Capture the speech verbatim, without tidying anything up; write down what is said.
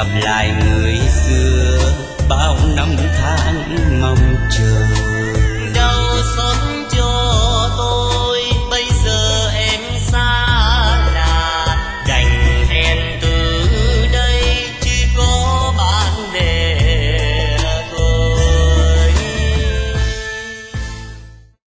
gặp lại người xưa bao năm tháng mong chờ. Đau xót